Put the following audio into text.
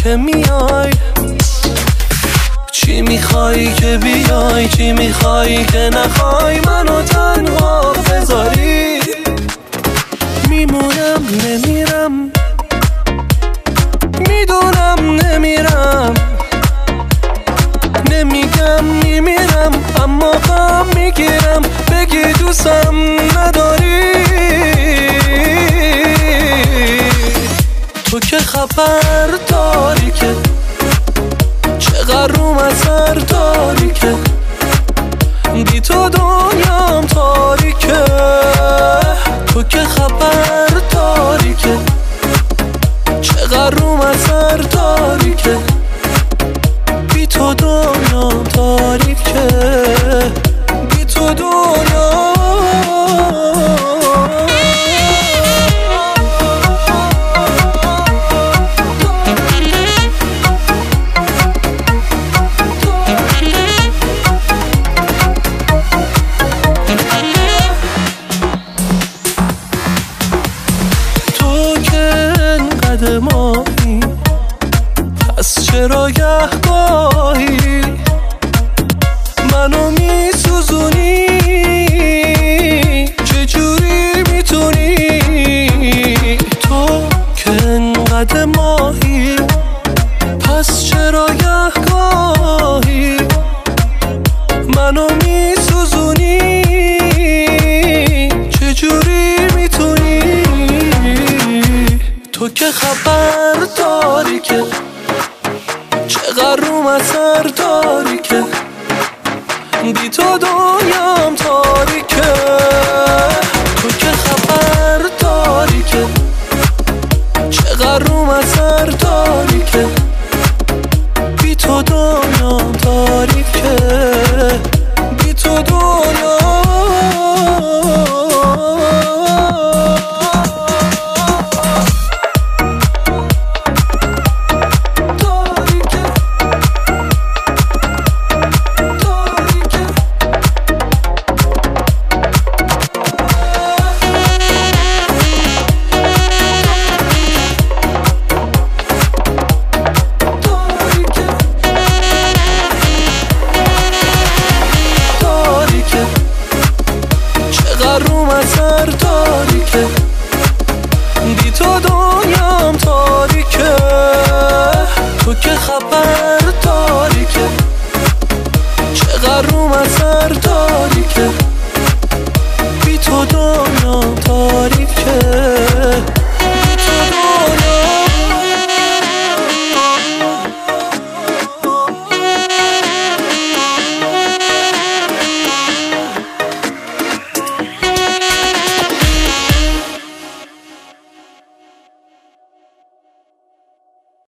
که میای؟ چی میخوای که بیای؟ چی میخوای که نخوای منو تنها بذاری؟ میمونم نمیرم، میدونم نمیرم، نمیگم میمیرم اما غم میگیرم بگی دوستم نداری. تو که خبر داری که چقدر روم اثر داری که بی تو دنیام تاریکه. تو که خبر داری که چقدر روم اثر داری که بی تو دنیام تاریکه، بی تو دنیا. ماهی پس چرا گهگاهی منو میسوزونی؟ چجوری میتونی؟ تو که انقدر ماهی پس چرا گهگاهی منو میسوزونی؟ چجوری میتونی؟ تو که خبر داری که چقدر روم اثر داری که بی تو دنیام تاریکه. تو که خبر داری که چقدر روم اثر داری که بی تو دنیام تاریکه، بی تو دنیا.